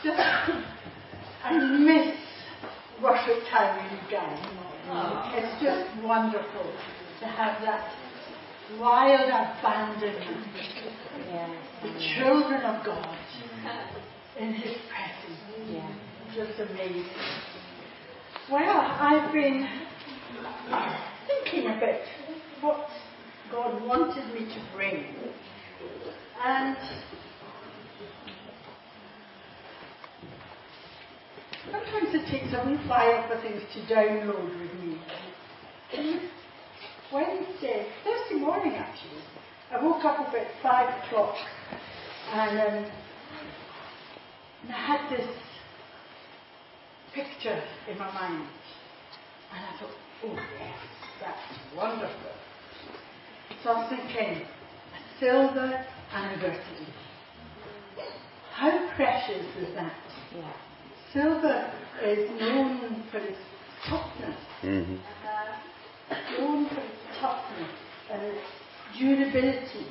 I miss worship time with you guys. It's just wonderful to have that wild abandonment. The children of God in His presence. Just amazing. Well, I've been thinking a bit what God wanted me to bring. And sometimes it takes a wee while for things to download with me. Thursday morning actually, I woke up about 5 o'clock and I had this picture in my mind. And I thought, oh yes, that's wonderful. So I was thinking, a silver anniversary. How precious is that? Silver is known for its toughness. Known for its toughness and its durability.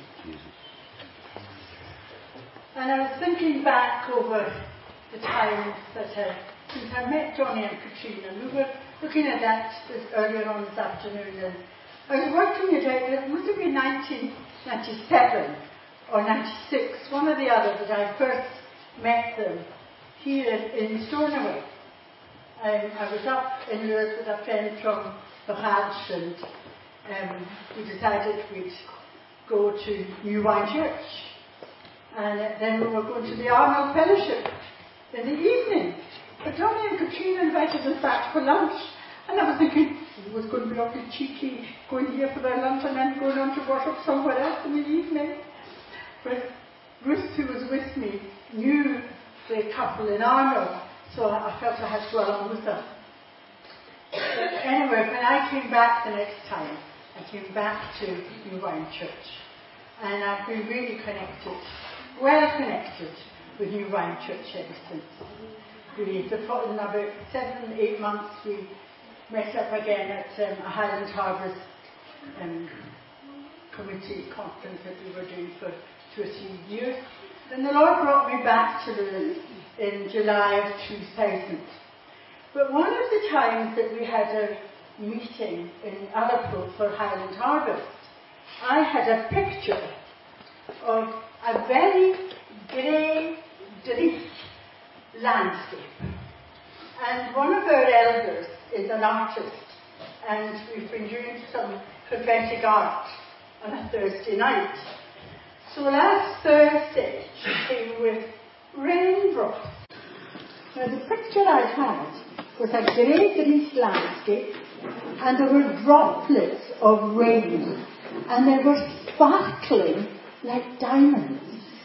And I was thinking back over the times that since I met Johnny and Katrina, and we were looking at that earlier on this afternoon, and I was working it out. It must have been 1997 or 96, one or the other, that I first met them here in Stornoway. I was up in Lourdes with a friend from the Hadge, and we decided we'd go to New Wine Church. And then we were going to the Arnold Fellowship in the evening. But Johnny and Katrina invited us back for lunch. And I was thinking, it was going to be awfully cheeky going here for their lunch and then going on to worship somewhere else in the evening. But Ruth, who was with me, knew the couple in Arnold, so I felt I had to go along with them. But anyway, when I came back the next time, I came back to New Wine Church. And I've been really connected, well connected with New Wine Church ever since. In about 7-8 months, we met up again at a Highland Harvest committee conference that we were doing for 2 or 3 years. Then the Lord brought me back to Lourdes in July of 2000. But one of the times that we had a meeting in Allerpro for Highland Harvest, I had a picture of a very grey, bleak landscape. And one of our elders is an artist, and we've been doing some prophetic art on a Thursday night. So last Thursday, she came with raindrops. Now the picture I had was a grey, bleak landscape, and there were droplets of rain, and they were sparkling like diamonds.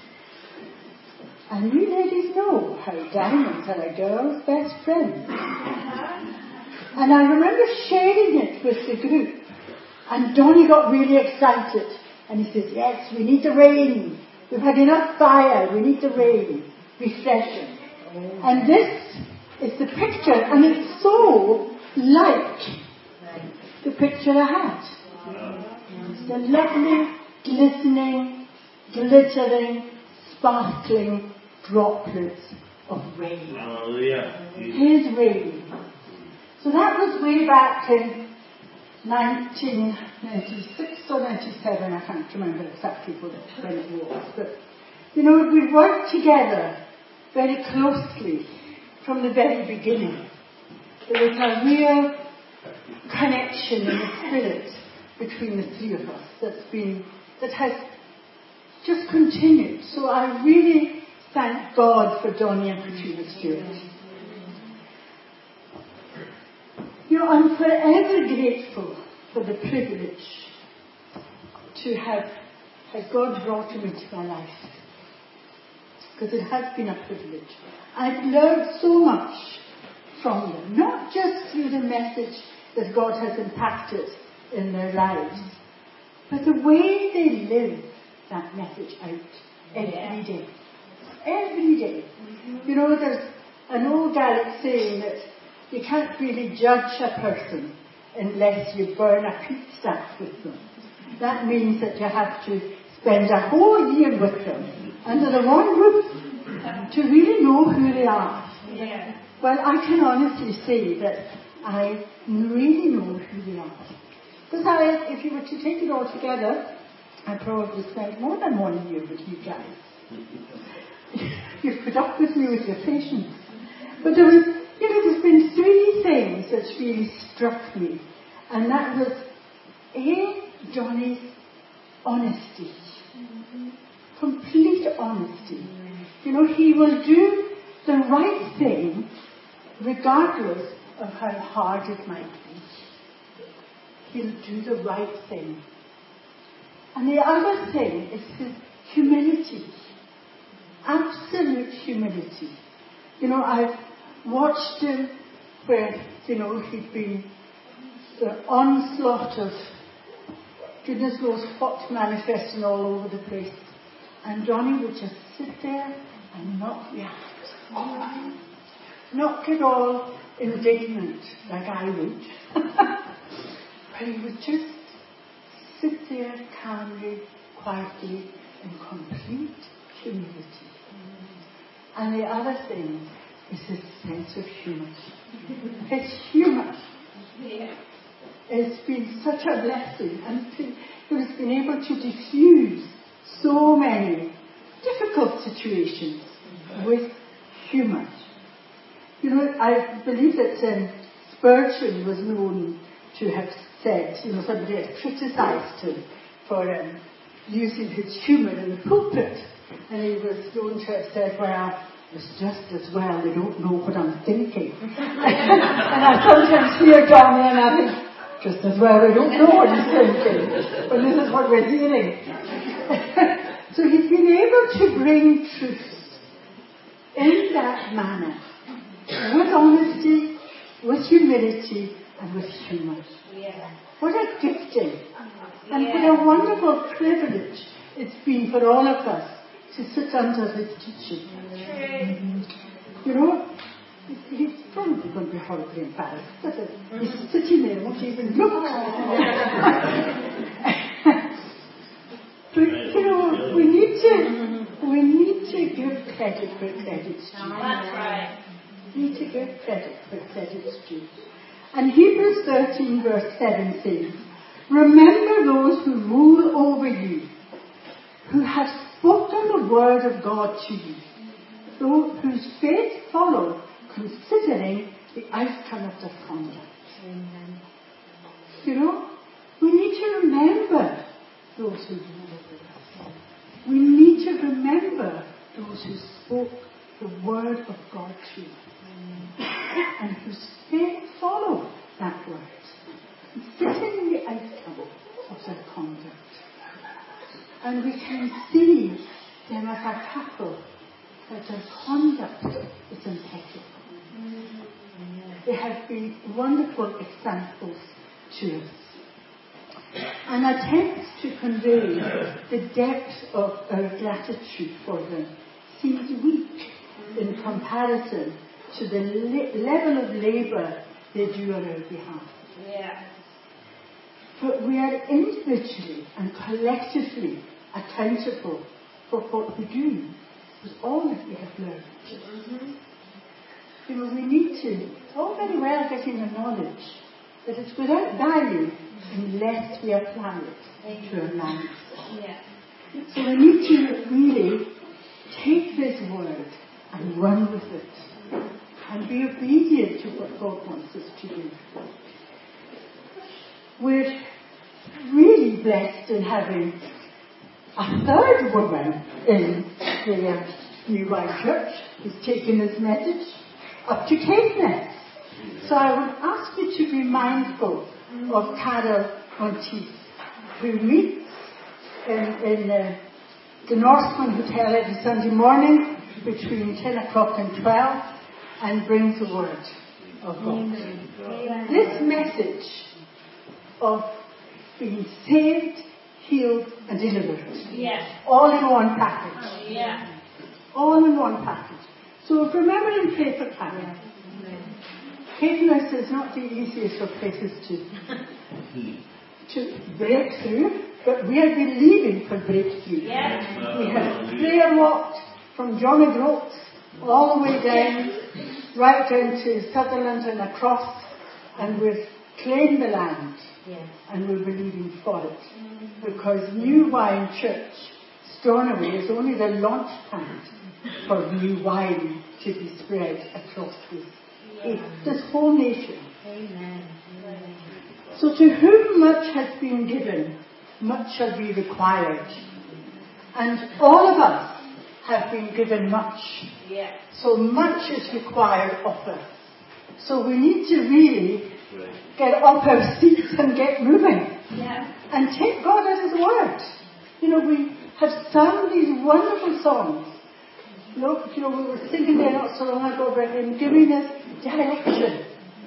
And you ladies know how diamonds are a girl's best friend. And I remember sharing it with the group, and Donnie got really excited, and he says, yes, we need the rain. We've had enough fire, we need the rain. Refreshing. And this is the picture, and it's so like the picture I had. It's the lovely, glistening, glittering, sparkling droplets of rain. Hallelujah. His rain. So that was way back in 1996 or 97, I can't remember exactly when it was. But, you know, we worked together very closely from the very beginning. There was a real connection in the spirit between the three of us that has just continued. So I really thank God for Donnie and Katrina Stewart. You know, I'm forever grateful for the privilege to have God brought him into my life. Because it has been a privilege. I've learned so much from them, not just through the message that God has impacted in their lives, but the way they live that message out every day. Every day. You know, there's an old Gaelic saying that you can't really judge a person unless you burn a peat stack with them. That means that you have to spend a whole year with them under the one roof to really know who they are. Yeah. Well, I can honestly say that I really know who they are. Because if you were to take it all together, I probably spent more than 1 year with you guys. You've put up with me with your patience. But there's been 3 things that really struck me. And that was, Johnny's honesty. Complete honesty. He will do the right thing regardless of how hard it might be. He'll do the right thing. And the other thing is his humility. Absolute humility. I've watched him where, he'd been the onslaught of goodness knows what manifesting all over the place. And Johnny would just sit there and not react. Not get all indignant like I would. But he would just sit there calmly, quietly, in complete humility. And the other thing is his sense of humour. His humour. It's been such a blessing, and he has been able to diffuse so many difficult situations with humour. I believe that Spurgeon was known to have said, somebody had criticised him for using his humour in the pulpit, and he was known to have said, well, it's just as well they don't know what I'm thinking. And I sometimes hear Johnny and I think, just as well they don't know what he's thinking, but this is what we're hearing. So he's been able to bring truth in that manner, with honesty, with humility, and with humour. Yeah. What a gifting, and what a wonderful privilege it's been for all of us to sit under his teaching. He's probably going to be horribly embarrassed, but he's sitting there and won't even look. But we need to give credit where credit's due. That's right. We need to give credit where credit's due. And Hebrews 13 verse 7 says, remember those who rule over you, who have spoken the word of God to you, whose faith follow, considering the outcome of their conduct. Amen. We need to remember those who rule over us. We need to remember those who spoke the word of God to us. And whose faith follow that word, considering the outcome of their conduct. And we can see them as a couple that their conduct is impeccable. They have been wonderful examples to us. An attempt to convey the depth of our gratitude for them seems weak in comparison to the level of labour they do on our behalf. Yeah. But we are individually and collectively accountable for what we do with all that we have learned. We need to, it's all very well getting the knowledge, but it's without value unless we apply it to our lives. Yeah. So we need to really take this word and run with it. And be obedient to what God wants us to do. We're really blessed in having a third woman in the New Wine Church who's taken this message up to Caithness. So I would ask you to be mindful of Carol Monteith, who meets in the Norseman Hotel every Sunday morning between 10 o'clock and 12. And brings the word of God. This message of being saved, healed, and delivered. Yes. All in one package. Yeah. All in one package. So remember and pray for Karen. Caithness is not the easiest of places to break through, but we are believing for breakthrough. Yes. We have prayer walked from John O'Groats all the way down, right down to Sutherland and across, and we've claimed the land, and we're believing for it. Because New Wine Church, Stornoway, is only the launch pad for new wine to be spread across this whole nation. Amen. So to whom much has been given, much shall be required. And all of us have been given much. So much is required of us. So we need to really get off our seats and get moving. And take God at His word. We have sung these wonderful songs. Look, we were singing there not so long ago about Him giving us direction.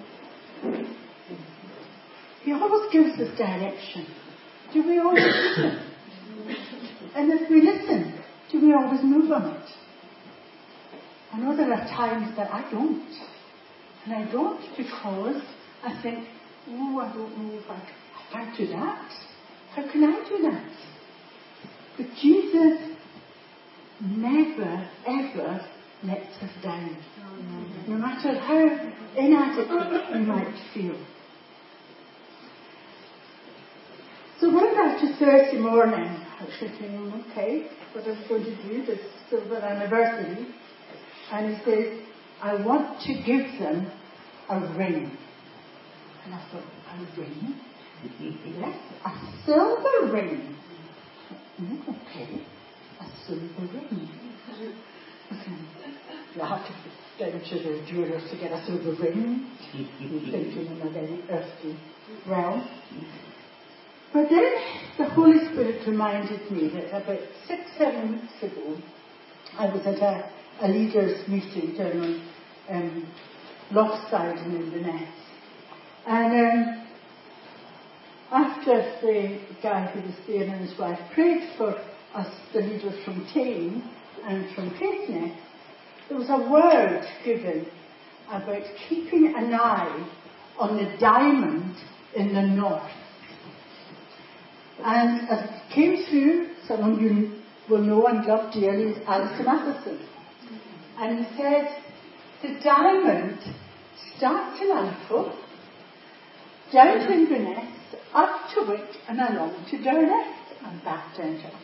He always gives us direction. Do we always listen? And if we listen, do we always move on it? I know there are times that I don't. And I don't because I think, I don't know if I can't do that. How can I do that? But Jesus never, ever lets us down. No matter how inadequate we might feel. So going back to Thursday morning, I was thinking, okay, what are we going to do this silver anniversary? And he says, I want to give them a ring. And I thought, a ring? Yes, a silver ring. Okay, a silver ring. You have to go down to the jewellers to get a silver ring. You're thinking in a very earthly realm. But then the Holy Spirit reminded me that about 6-7 weeks ago, I was at a leaders' meeting down on Lochside in Inverness. And after the guy who was there and his wife prayed for us, the leaders from Tame and from Caithness, there was a word given about keeping an eye on the diamond in the north. And as it came through, someone you will know and love dearly is Alistair Matheson. And he said, the diamond starts in Alfo, down to Inverness, up to Wick and along to Durness and back down to Alfo.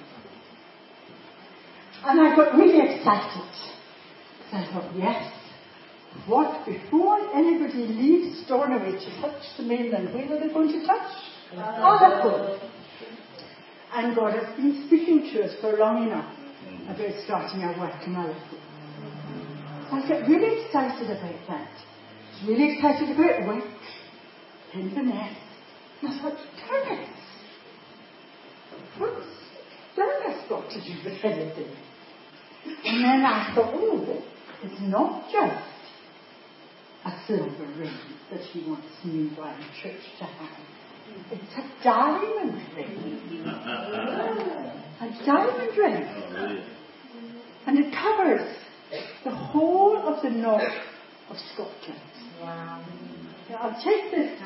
And I got really excited. So I thought, yes, what, before anybody leaves Stornoway to touch the mainland, where are they going to touch? Alfo. And God has been speaking to us for long enough about starting our work in Alfo. So I got really excited about that. I was really excited about Wick, Inverness. And I thought, Durness. What's Durness got to do with anything? And then I thought, it's not just a silver ring that he wants New Wine Church to have. It's a diamond ring. A diamond ring. And it covers the whole of the north of Scotland. Wow. Now I'll take this.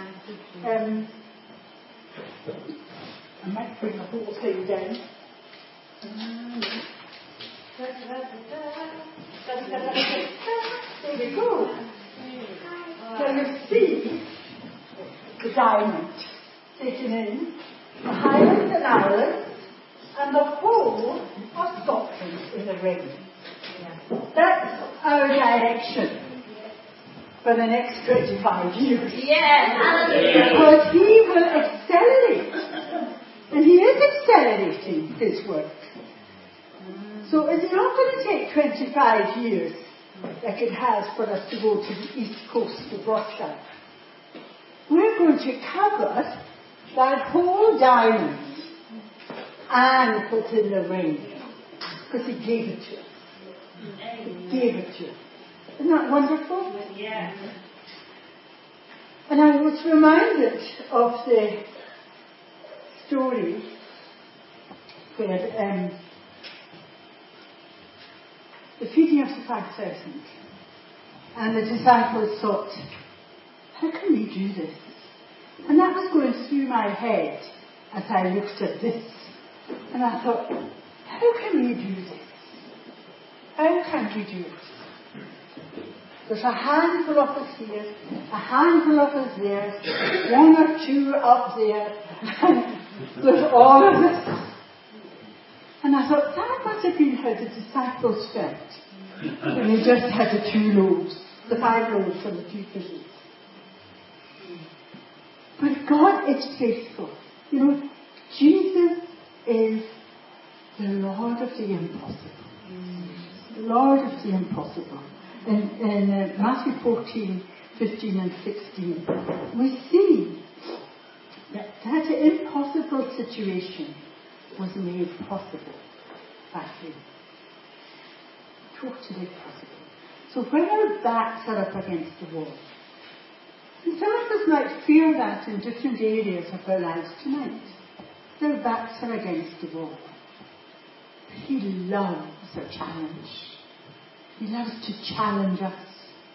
I might bring the whole thing down. There we go. So you see the diamond taken in the Highlands and Islands and the whole of Scotland in the ring. That's our direction for the next 25 years. Because he will accelerate. And he is accelerating his work. So it's not going to take 25 years like it has for us to go to the east coast of Rothschild. We're going to cover that whole diamond and what's in the ring. Because he gave it to us. He gave it to us. Isn't that wonderful? Yeah. And I was reminded of the story where the feeding of the 5,000, and the disciples thought, how can we do this? And that was going through my head as I looked at this. And I thought, how can we do this? How can we do it? There's a handful of us here, a handful of us there, one or two up there, and there's all of us. And I thought, that must have been how the disciples felt when they just had the 2 loaves, the 5 loaves and the 2 fishes. But God is faithful. You know, Jesus is the Lord of the impossible. The Lord of the impossible. In Matthew 14, 15 and 16, we see that impossible situation was made possible by Him. Totally possible. So when our backs are up against the wall, and some of us might feel that in different areas of our lives tonight, their backs are against the wall. But He loves a challenge. He loves to challenge us.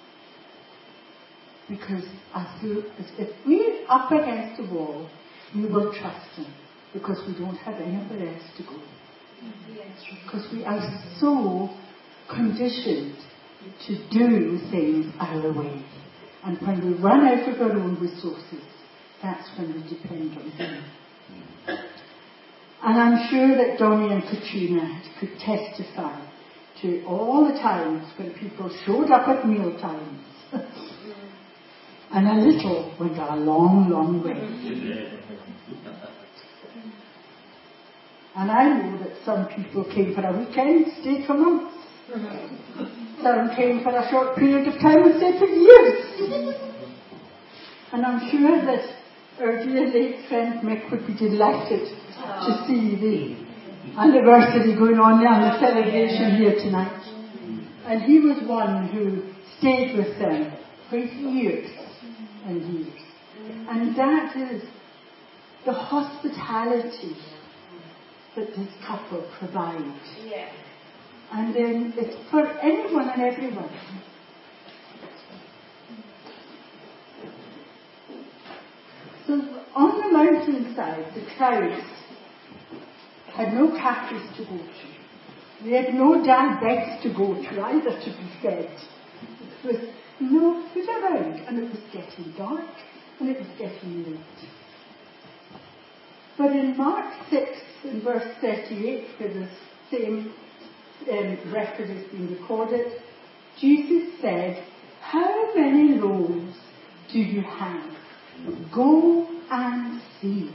Because if we're up against the wall, we will trust Him. Because we don't have anywhere else to go. Because we are so conditioned to do things our way. And when we run out of our own resources, that's when we depend on Him. And I'm sure that Donnie and Katrina could testify to all the times when people showed up at meal times. And a little went a long, long way. And I know that some people came for a weekend, stayed for months. Some came for a short period of time and stayed for years. And I'm sure that our dear late friend Mick would be delighted to see the anniversary going on and the celebration here tonight. And he was one who stayed with them for years and years. And that is the hospitality that this couple provides. Yeah. And then it's for anyone and everyone. So on the mountainside, the crowds had no cafes to go to. They had no damn beds to go to either to be fed. There was no food around, and it was getting dark, and it was getting late. But in Mark 6, in verse 38, where the same record is being recorded, Jesus said, "How many loaves do you have? Go and see."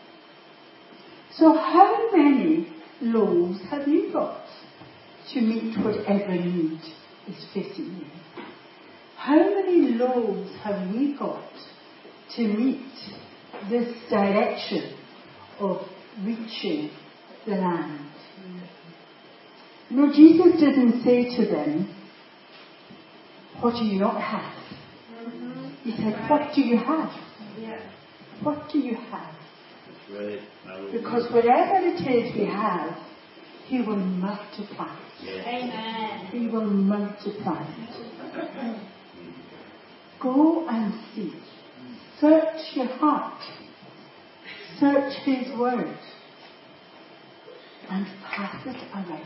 So how many loaves have you got to meet whatever need is facing you? How many loaves have we got to meet this direction of reaching the land? No, Jesus didn't say to them, "What do you not have?" He said, "What do you have?" What do you have? Right. Because whatever it is we have, He will multiply it. Amen. He will multiply it. Go and see. Search your heart. Search His word. And pass it around.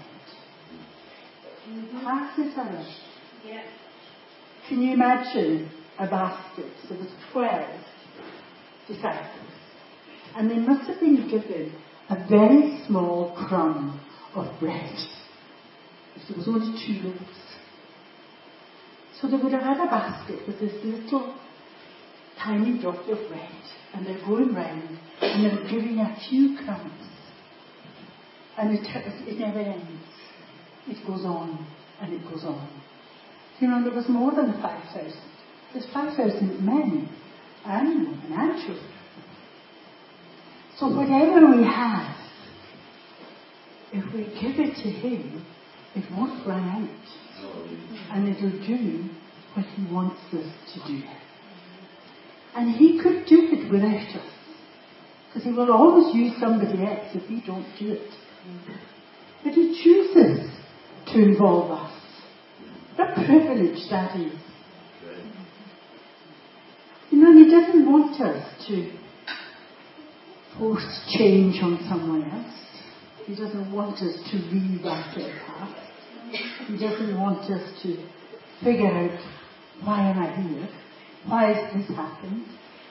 Pass it around. Yeah. Can you imagine a basket? There was 12 disciples. And they must have been given a very small crumb of bread. There was only 2 loaves. So they would have had a basket with this little tiny dot of bread. And they're going round and they're giving a few crumbs. And it never ends. It goes on and it goes on. You know, there was more than 5,000. There's 5,000 men and women and children. So whatever we have, if we give it to Him, it won't run out. And it'll do what He wants us to do. And He could do it without us. Because He will always use somebody else if we don't do it. But He chooses to involve us. What a privilege that is. You know, He doesn't want us to force change on someone else. He doesn't want us to rewrite our past. He doesn't want us to figure out Why am I here? Why has this happened?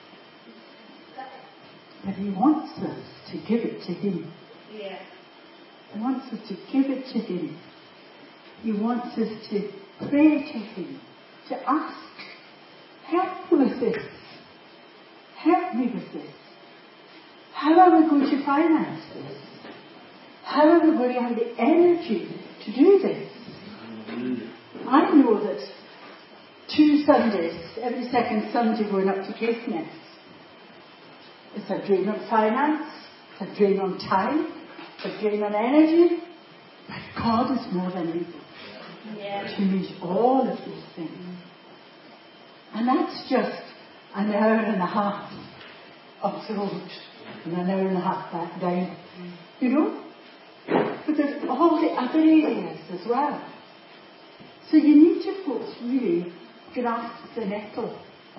But he wants us to give it to him. Yeah. He wants us to give it to him. He wants us to pray to him, to ask, help me with this. Help me with this. How are we going to finance this? How are we going to have the energy to do this? I know that 2 Sundays, every second Sunday going up to Caithness, it's a drain on finance, it's a drain on time, it's a drain on energy, but God is more than able to meet all of these things. And that's just an hour and a half up the road and an hour and a half back down. You know? But there's all the other areas as well. So you need to, folks, really grasp the nettle.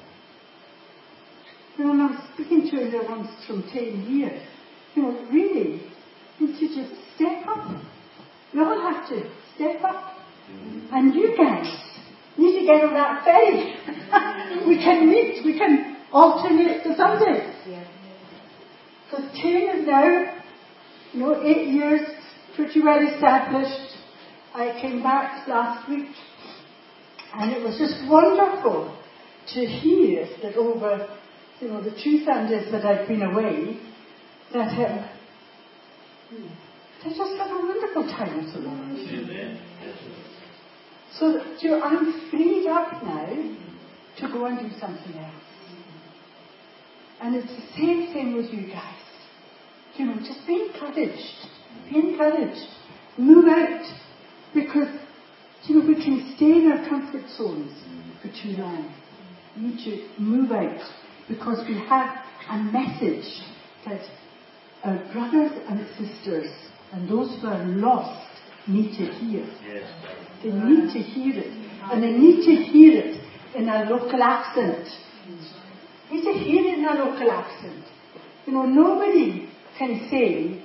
You know, when I was speaking to her once from 10 years, you know, really, you need to just step up. We all have to step up. And you guys need to get on that ferry. We can meet, we can alternate the Sundays. Because Tim is now, 8 years, pretty well established. I came back last week, and it was just wonderful to hear that over, the 2 Sundays that I've been away, that they just had a wonderful time with the Lord. So that, I'm freed up now to go and do something else. And it's the same thing with you guys. Just be encouraged. Be encouraged. Move out. Because, we can stay in our comfort zones for too long. We need to move out. Because we have a message that our brothers and sisters and those who are lost need to hear. Yes. They need to hear it. And they need to hear it in a local accent. They need to hear it in a local accent. Nobody can say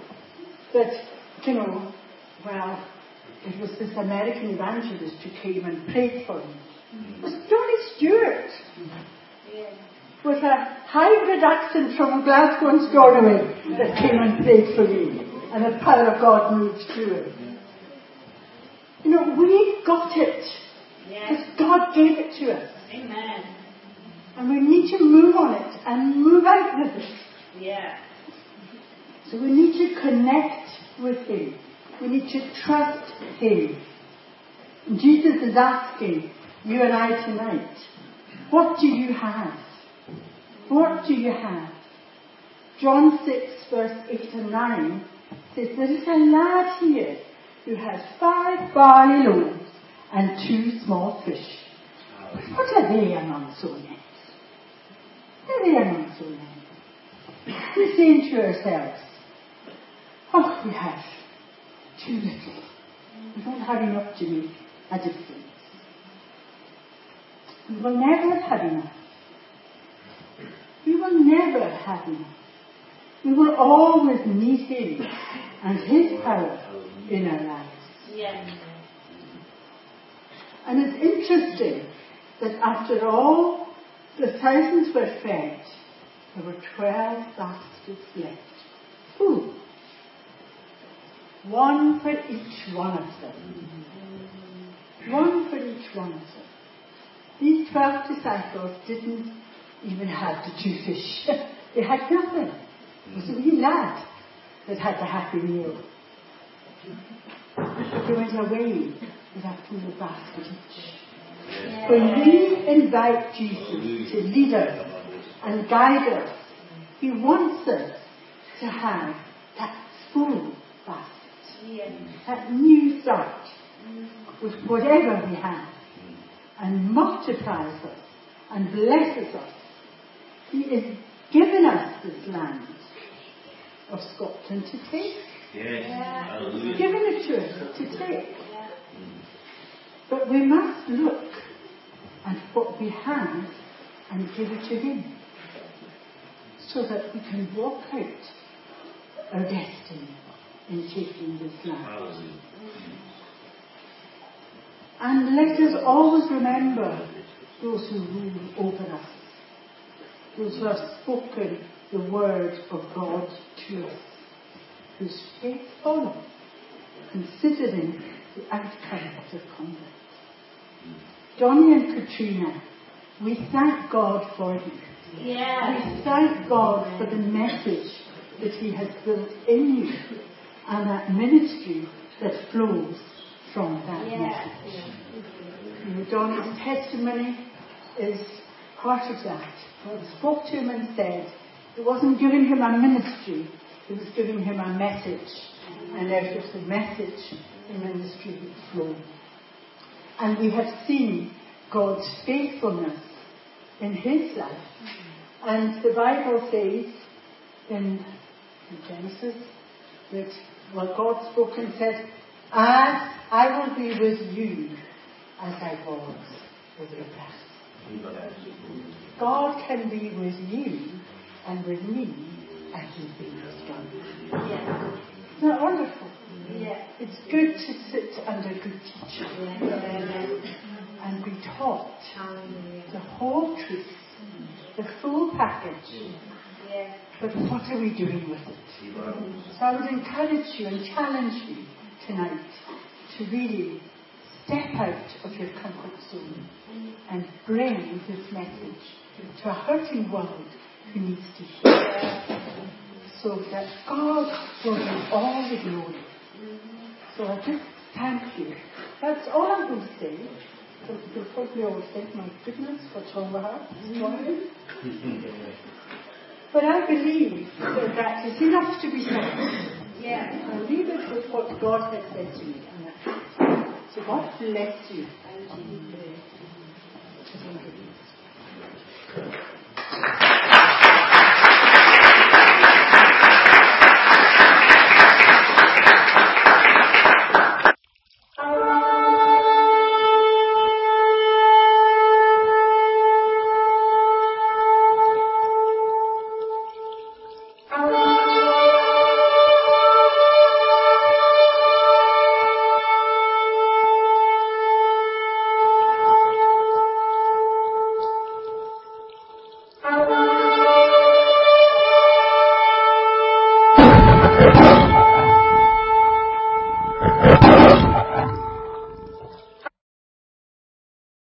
that, well, it was this American evangelist who came and prayed for me. It was Johnny Stewart. With a hybrid accent from Glasgow and Stornoway that came and prayed for me. And the power of God moved through it. We got it. Because God gave it to us. Amen. And we need to move on it and move out with it. Yeah. So we need to connect with him. We need to trust him. And Jesus is asking you and I tonight, what do you have? What do you have? John 6 verse 8 and 9 says, there is a lad here who has 5 barley loaves and 2 small fish. What are they among so many? What are they among so many? We're saying to ourselves, oh, we have too little. We don't have enough to make a difference. We will never have enough. We will never have enough. We will always need him and his power in our lives. Yes. And it's interesting that after all the thousands were fed, there were 12 baskets left. Food. 1 for each one of them. 1 for each one of them. These 12 disciples didn't even have the 2 fish. They had nothing. It was a wee lad that had the happy meal. They went away with a full basket each. When we invite Jesus to lead us and guide us, he wants us to have that full basket. That new start with whatever we have, and multiplies us and blesses us. He has given us this land of Scotland to take. Yes. He's given it to us to take. But we must look at what we have and give it to him, so that we can walk out our destiny in taking this land. And let us always remember those who rule over us, those who have spoken the word of God to us, whose faith follows, considering the outcome of their conduct. Johnny and Katrina, we thank God for you. Yeah. We thank God for the message that He has built in you and that ministry that flows from that message. You know, Johnny's testimony is part of that. God spoke to him and said, it wasn't giving him a ministry, it was giving him a message. And out of the message, the ministry would flow. And we have seen God's faithfulness in his life. And the Bible says in Genesis that God spoke and said, "And I will be with you as I was with Abraham." God can be with you and with me as He's been with John. Yeah. Isn't that wonderful? Yeah. It's good to sit under good teaching and be taught the whole truth, the full package. Yeah. But what are we doing with it? So I would encourage you and challenge you tonight to really step out of your comfort zone and bring this message to a hurting world who needs to hear, so that God will give all the glory. So I just thank you. That's all I'm going to say. So you'll probably all think, my goodness, what's wrong with her this morning? But I believe that is enough to be said. Yeah. I'll leave it with what God has said to me. So God bless you.